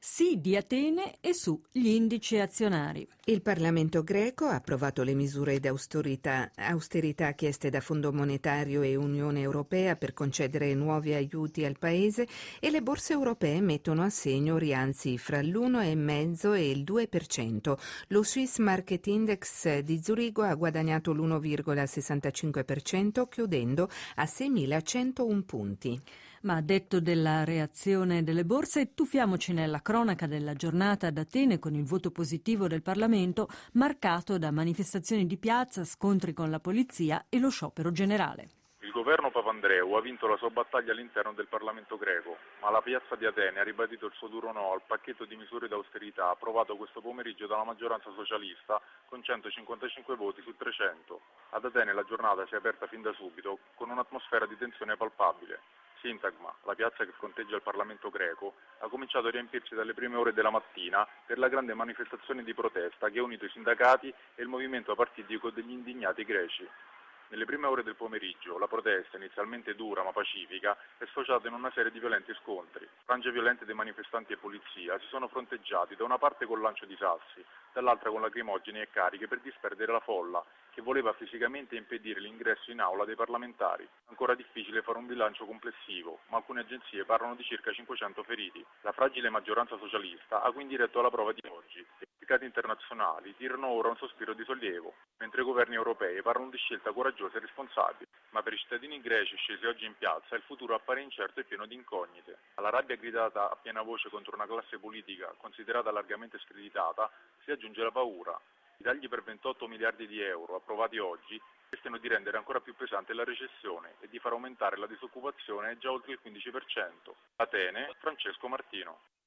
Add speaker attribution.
Speaker 1: sì di Atene e su gli indici azionari.
Speaker 2: Il Parlamento greco ha approvato le misure di austerità chieste da Fondo Monetario e Unione Europea per concedere nuovi aiuti al paese e le borse europee mettono a segno rialzi fra l'1,5% e il 2%. Lo Swiss Market Index di Zurigo ha guadagnato l'1,65%, chiudendo a 6.101 punti.
Speaker 1: Ma a detto della reazione delle borse, tuffiamoci nella cronaca della giornata ad Atene con il voto positivo del Parlamento, marcato da manifestazioni di piazza, scontri con la polizia e lo sciopero generale.
Speaker 3: Il governo Papandreou ha vinto la sua battaglia all'interno del Parlamento greco, ma la piazza di Atene ha ribadito il suo duro no al pacchetto di misure d'austerità approvato questo pomeriggio dalla maggioranza socialista con 155 voti su 300. Ad Atene la giornata si è aperta fin da subito con un'atmosfera di tensione palpabile. Sintagma, la piazza che fronteggia il Parlamento greco, ha cominciato a riempirsi dalle prime ore della mattina per la grande manifestazione di protesta che ha unito i sindacati e il movimento apartitico degli indignati greci. Nelle prime ore del pomeriggio la protesta, inizialmente dura ma pacifica, è sfociata in una serie di violenti scontri. Frange violente dei manifestanti e polizia si sono fronteggiati da una parte con lancio di sassi, dall'altra con lacrimogeni e cariche per disperdere la folla, che voleva fisicamente impedire l'ingresso in aula dei parlamentari. Ancora difficile fare un bilancio complessivo, ma alcune agenzie parlano di circa 500 feriti. La fragile maggioranza socialista ha quindi retto alla prova di oggi. I mercati internazionali tirano ora un sospiro di sollievo, mentre i governi europei parlano di scelta coraggiosa e responsabile. Ma per i cittadini greci scesi oggi in piazza il futuro appare incerto e pieno di incognite. Alla rabbia gridata a piena voce contro una classe politica considerata largamente screditata si aggiunge la paura. I tagli per 28 miliardi di euro approvati oggi rischiano di rendere ancora più pesante la recessione e di far aumentare la disoccupazione già oltre il 15%. Atene, Francesco Martino.